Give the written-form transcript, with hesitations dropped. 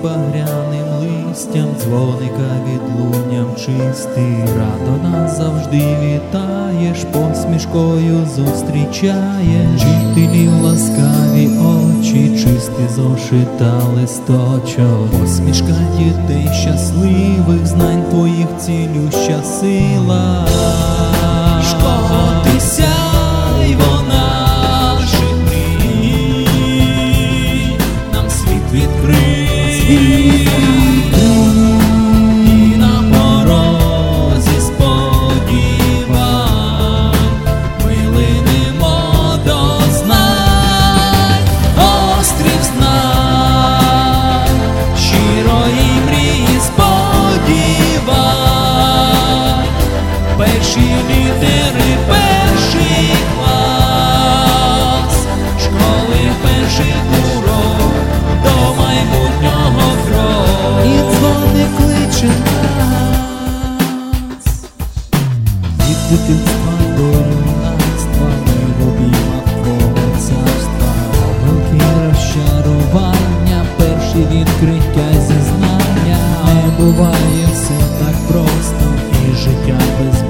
багряним листям, дзвоника відлунням чистий. Рано нас завжди вітаєш, посмішкою зустрічаєш. Вчителів ласкаві очі, чистий зошит та листочок. Посмішка дітей щасливих, знань твоїх цілюща сила. Школа, ти сяйво наших мрій, нам світ відкрий. І на порозі сподівань ми линемо до знань, острів знань, щирої мрії сподівань. Перші літери, перший клас, школи, перший урок, до майбутнього крок. І дзвоник кличе нас від дитинства до юнацтва, ми в обіймах твого царства. Помилки, розчарування, перші відкриття, зізнання. Не буває все так просто, і життя без